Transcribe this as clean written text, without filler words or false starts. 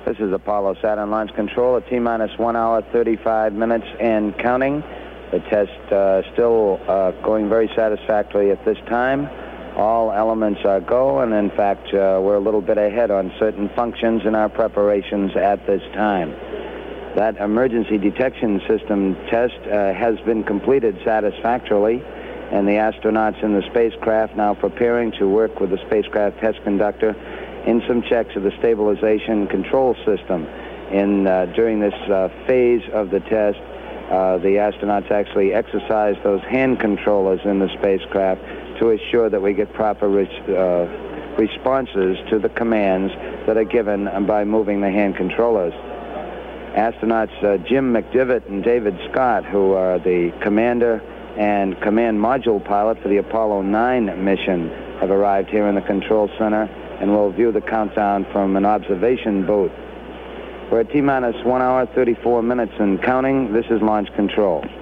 This is Apollo Saturn launch control at T-minus 1 hour, 35 minutes and counting. The test still going very satisfactorily at this time. All elements are go, and in fact, we're a little bit ahead on certain functions in our preparations at this time. That emergency detection system test has been completed satisfactorily, and the astronauts in the spacecraft now preparing to work with the spacecraft test conductor in some checks of the stabilization control system. During this phase of the test, the astronauts actually exercise those hand controllers in the spacecraft to assure that we get proper responses to the commands that are given by moving the hand controllers. Astronauts Jim McDivitt and David Scott, who are the commander and command module pilot for the Apollo 9 mission, have arrived here in the control center and will view the countdown from an observation booth. We're at T-minus 1 hour, 34 minutes and counting. This is launch control.